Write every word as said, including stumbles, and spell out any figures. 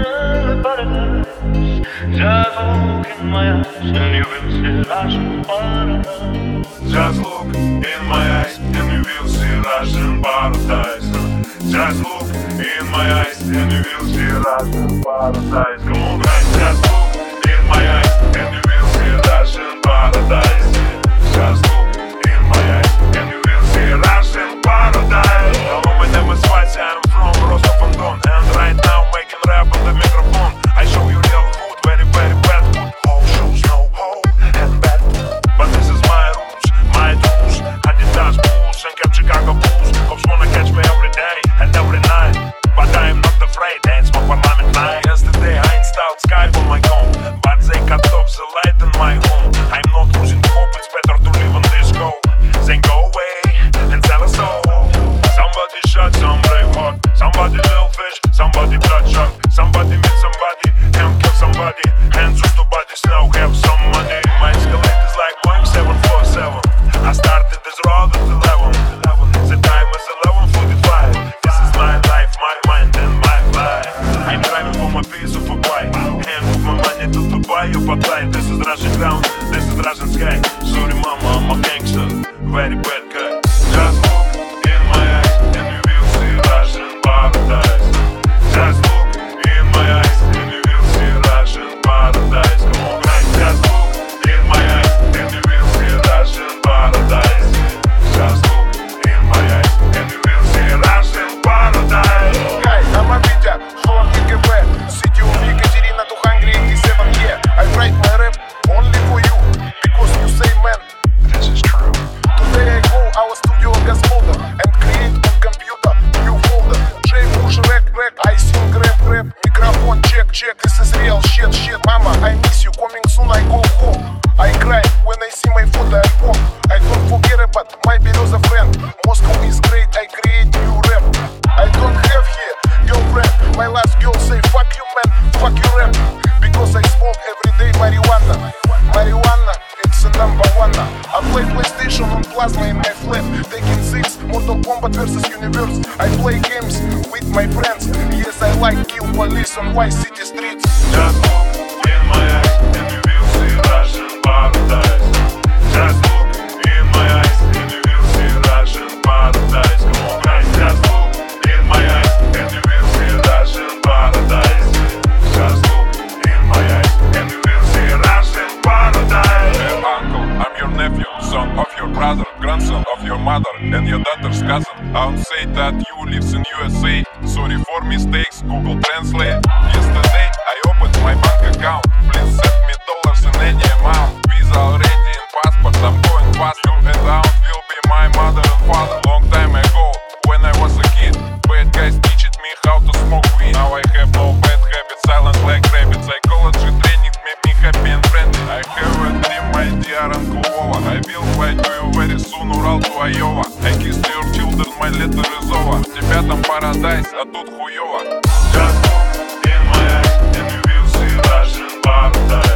Just look in my eyes and you will see Russian paradise. Just look in my eyes and you will see Russian paradise. Just look in my eyes and you will see Russian paradise. Come on guys, just look in my eyes and you will see Russian paradise. Just look in my eyes and you will see Russian paradise. Hello, my name is Vася, I'm from Rostov-on-Don, and right now making rap on the microphone. I show you real food, very very bad food. All shoes, no hole and bad food. But this is my rules, my tools. Adidas Bulls and Cap Chicago Bulls. Cops wanna catch me every day and every night, but I am not afraid, it's my parliament night. Yesterday I installed Skype on my phone, but they cut off the light in my home. I'm not losing hope, it's better to live on this go. Then go away and sell a soul. Somebody shot some brave heart, somebody little fish, somebody bloodshot, somebody meet somebody and kill somebody, and just two bodies now have some money. My escalate is like Boeing seven four seven. I started this road at eleven. The time is eleven forty-five. This is my life, my mind and my life. I'm driving for my piece of a bike and move my money to Dubai or Pattaya. This is Russian ground, this is Russian sky. Sorry mama, I'm a gangster, very bad guy. Just look in my eyes and you will see Russian paradise. Just look in my eyes and you will see Russian paradise. Come on guys, just look in my eyes and you will see Russian paradise. Just look in my eyes and you will see Russian paradise. Hi, I'm Avitya from E K B, city of Ekaterina two hundred eighty-seven. Yeah, I write my rap only for you, because you say man. This is true. Today I go our studio Gasmoda and create on computer new folder. J Bush rap rap, I sing rap rap. Microphone check check, this is real shit shit. Mama, I miss you, coming soon I go home. I cry when I see my photo album. I don't forget about my Bereza friend. Moscow is great, I create new rap. I don't have here girlfriend. My last girl say fuck you man, fuck you rap. Because I smoke every day marijuana. Marijuana, it's a number one. I play PlayStation on Plasma in my flat. Taking six, Mortal Kombat versus Universe. I play games with my friends. Yes, I like kill police on Vice City streets. Just look in my eyes and you will see Russian paradise. Just look in my eyes and you will see Russian paradise. Come on guys, just look in my eyes and you will see Russian paradise. Just look in my eyes and you will see Russian paradise. Hey, uncle, I'm your nephew, son of your brother, grandson of your mother and your daughter's cousin. I would say that you lives in U S A. Sorry for mistakes, Google Translate. Yesterday I opened my bank account. Please send me dollars in any amount. Visa already in passport, I'm going fast. You and I will be my mother and father. Long time ago, when I was a kid, bad guys teached me how to smoke weed. Now I have no bad habits, silent like rabbit. Psychology training made me happy and friendly. I have a dream, my dear Uncle Vova. I will fly to you very soon, Ural to Iowa. I kissed your children, my letter is over. В тебя там парадайз, а тут хуёво. Just look in my eyes and you will see Russian paradise.